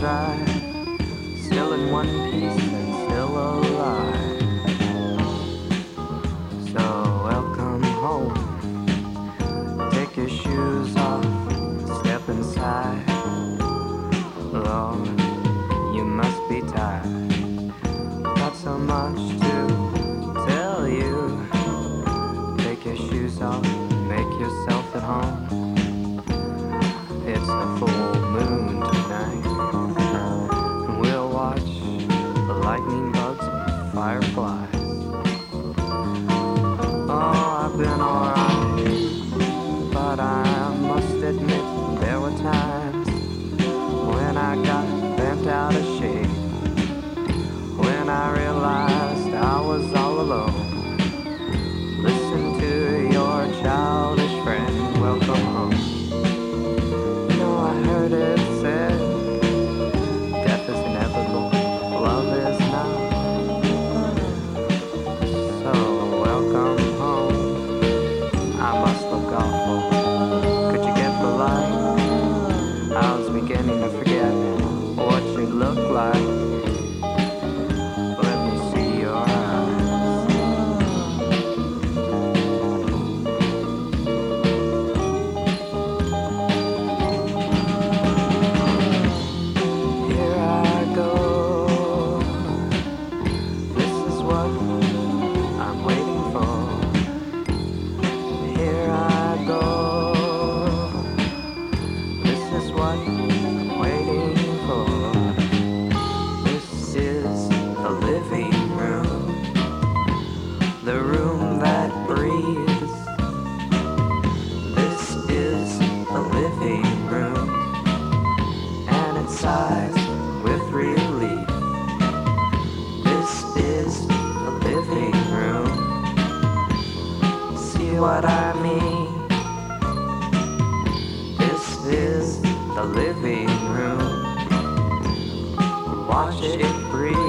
dry, still in one piece and still alive. So welcome home. Take your shoes off, step inside. Lord, you must be tired. Got so much to tell you. Take your shoes off, make yourself at home. It's the full moon tonight, and we'll watch the lightning bugs and fireflies. Oh, I've been alright, but I must admit there were times when I got bent out of shape, when I realized I was all alone. Listen to your childish friend, welcome home. You know, I heard it said, death is inevitable, love is not. So welcome home. I must look awful. Could you get polite? I was beginning to forget what you look like. Let me see your eyes. Here I go. This is what I'm waiting for. Here I go. This is what I'm waiting for. This is the living room, the room that breathes. This is the living room, and it sighs with relief. This is the living room. See what I mean? This is the living room. Watch it breathe.